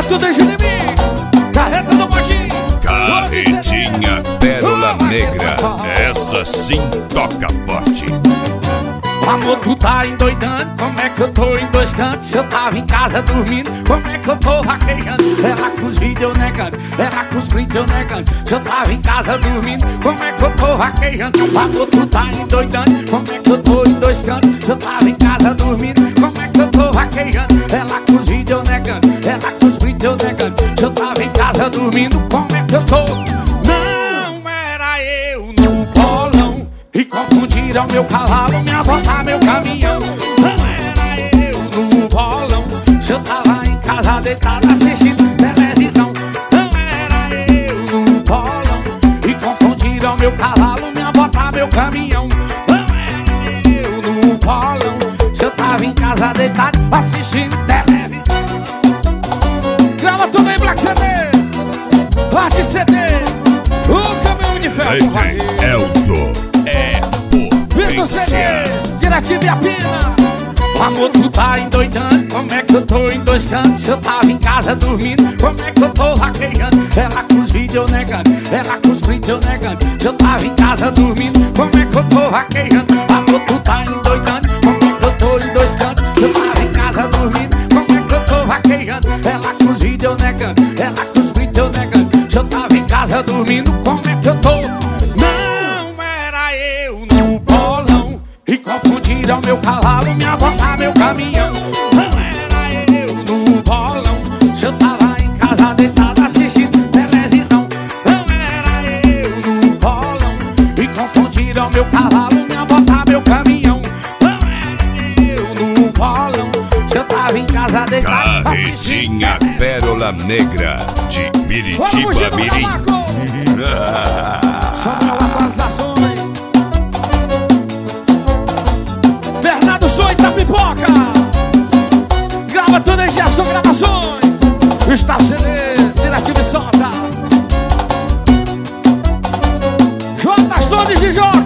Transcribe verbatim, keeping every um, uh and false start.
tudo em Julimim. Carreta do Modinho. Carretinha Pérola Negra. Essa sim toca forte. Amor, tu tá endoidando. Como é que eu tô em dois cantos? Eu tava em casa dormindo. Como é que eu tô vaquejando? Ela com os vídeos negando, ela com os prints eu negando. Se eu tava em casa dormindo, como é que eu tô vaquejando? Amor, tu tá endoidando. Como é que eu tô em dois cantos? Eu tava em casa dormindo. Como é que eu tô vaquejando? Ela com os vídeos negando, ela com os prints eu negando. Se eu tava em casa dormindo, como é que eu tô? Não era eu no bolão e confundiram meu cavalo, minha bota, meu caminhão. Não era eu no bolão, se eu tava em casa deitado assistindo televisão. Não era eu no bolão e confundiram meu cavalo, minha bota, meu caminhão. Não era eu no bolão, se eu tava em casa deitado assistindo televisão. Grava também Black C D, Parte C D, o caminhão de ferro. D J Elzo é Vitor C Ds, Diretiva e a Pina. Amor, tu tá endoidando. Como é que eu tô em dois cantos? Eu tava em casa dormindo. Como é que eu tô vaquejando? Ela com os vídeos negando, ela com os prints eu negando. Eu tava em casa dormindo. Como é que eu tô vaquejando? Amor, tu tá endoidando. Como é que eu tô em dois cantos? Eu tava em casa dormindo. Como é que eu tô vaquejando? Ela com os vídeos negando, ela com os prints eu negando. Eu tava em casa dormindo. Como é que eu tô? Não era eu no bolão e confundiram meu cavalo, minha bota, meu caminhão. Não era eu no bolão, se eu tava em casa deitado assistindo televisão. Não era eu no bolão e confundiram meu cavalo, minha bota, meu caminhão. Não era eu no bolão, se eu tava em casa deitado assistindo Carretinha Pérola Negra de Biritiba Mirim. São atualizações. Bernardo Soita Pipoca. Grava tudo em Gerson Gravações. Gustavo C Ds, Diretiva e Solta. J. Sones de Jorge.